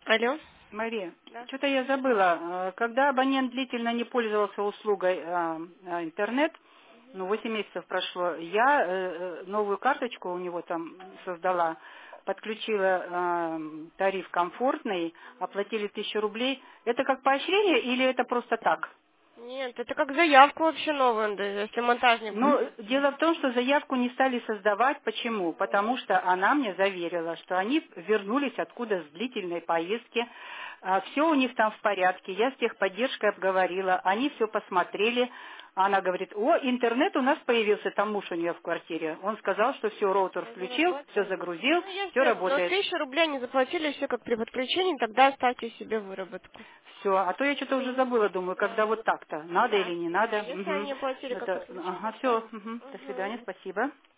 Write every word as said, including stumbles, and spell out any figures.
Алло. Мария, Да. что-то я забыла. Э, Когда абонент длительно не пользовался услугой э, э, интернет, ну, восемь месяцев прошло, я э, э, новую карточку у него там создала, подключила э, тариф комфортный, оплатили тысячу рублей. Это как поощрение или это просто так? Нет, это как заявку вообще новую, да, если монтажник будет. Но дело в том, что заявку не стали создавать. Почему? Потому что она мне заверила, что они вернулись откуда с длительной поездки. Все у них там в порядке. Я с техподдержкой обговорила. Они все посмотрели. Она говорит: о, интернет у нас появился, там муж у нее в квартире. Он сказал, что все, роутер Уже включил, все работает. загрузил, Ну, все если но работает. тысячу рублей не заплатили, все как при подключении, тогда оставьте себе выработку. Все, а то я что-то уже забыла, думаю, когда Да. вот так-то, надо или Да, не да, надо. если Мгм. они оплатили как Это, подключение, ага, все, оставим. до Угу. свидания, спасибо.